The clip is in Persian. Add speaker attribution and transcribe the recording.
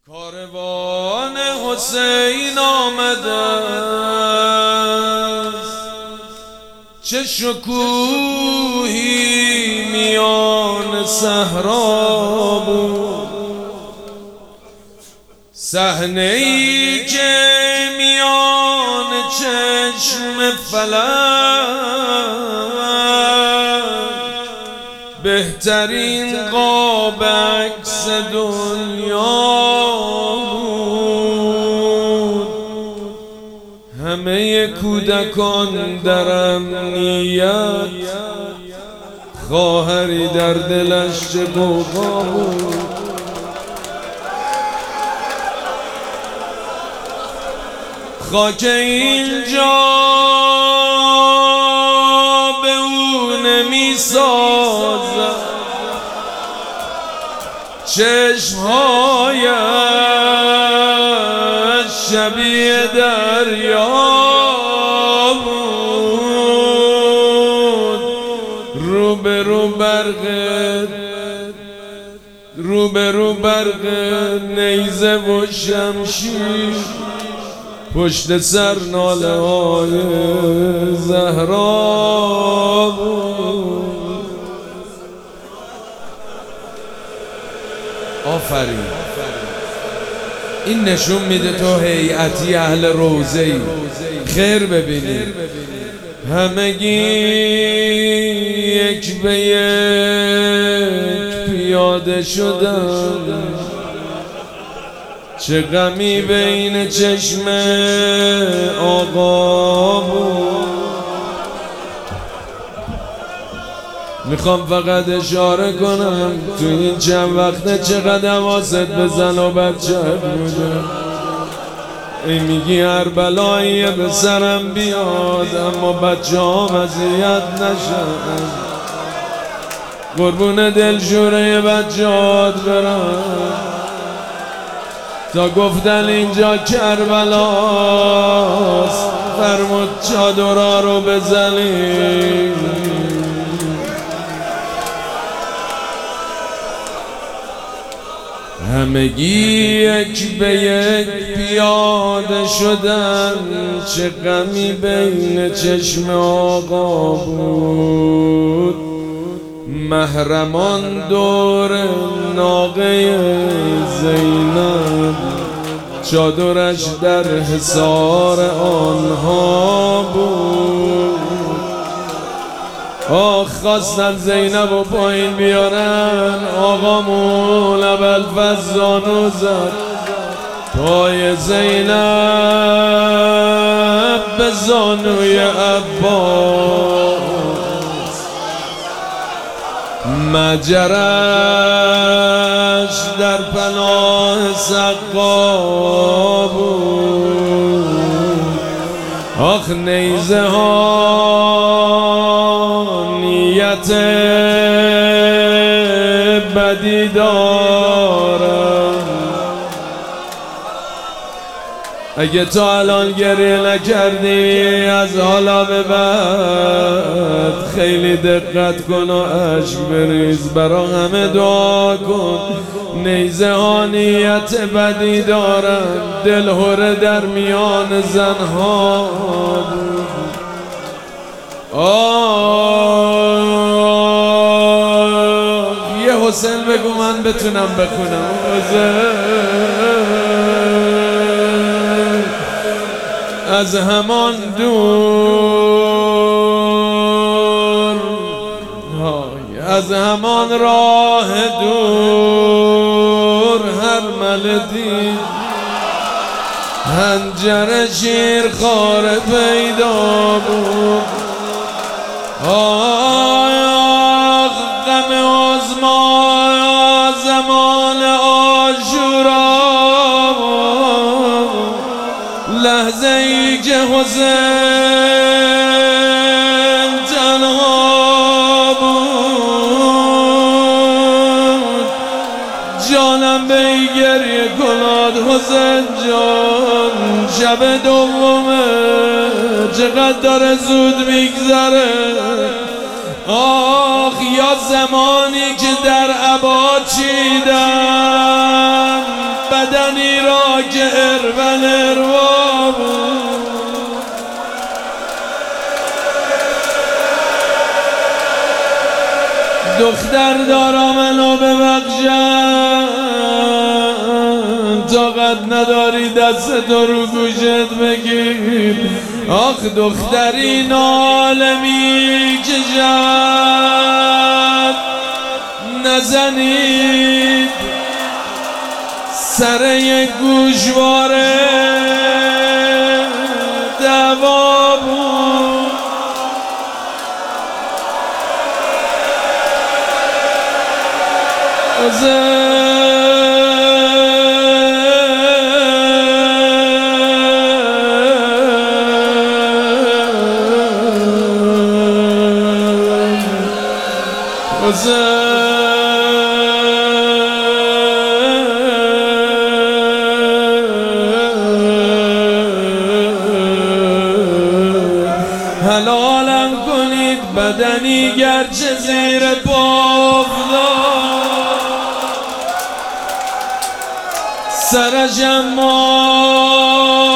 Speaker 1: کاروان حسین آمده است، چه شکوهی میان صحرا بود. صحنه‌ای که میان چشم فلک بهترین قاب عکس دنیا بود. همه کودکان در امنیت، خواهری در دلش چه غوغا بود. خاک اینجا به او نمی سازد، چشمهایش شبیه دریا بود. روبرو برق نیزه و شمشیر، پشت سر ناله های زهرا بود. آفرین. این نشون میده تو هیئتی اهل روضه‌ای، خیر ببینی. همگی یک به یک پیاده شدن، چه غمی بین چشم آقا بود. میخوام فقط اشاره کنم تو این چند وقته چقدر حواست به زن و بچه بوده. ای میگی هر بلایی به سرم بیاد اما بچه هم اذیت نشن. قربون دلشوره بچه‌هات برم تا گفتن اینجا کربلاست، فرمود چادرها رو بزنی. همگی یک به یک پیاده شدن، چه غمی بین چشم آقا بود. محرمان دور ناقه زینب، چادرش در حصار آنها بود. آخ خواستن زینب و پایین بیارن، آقامون ابوالفضل زانو زد پای زینب به زانوی عباس. مجرش در پناه سقا بود. آخ نیزه ها نیت بدی دارن. اگه تا الان گریه نکردی از حالا به بعد خیلی دقت کن و عشق بریز، برا همه دعا کن. نیزه ها نیت بدی دارن، دلهره در میان زنها. یه حسین بگو من بتونم بخونم. از همان دور، از همان راه دور هر ملدی هنجر شیر خار پیدا بود. آه غم عظما زمان عاشورا، لحظه ای که حسین تنها بود. جانم به ای گریه کناد حسین جان، شب دومه چقدر داره زود میگذره. آخ یا زمانی که در عبا چیدم بدنی را که ارول اروا بود. دختر دارا منو ببخشن، طاقت نداری دست تو رو گوشت بگیر. آخ دختری ناله می کشد، نزنید سر یک گوشواره دعوا بود. حلالم کنید بدنی گرچه زیر پا سرش اما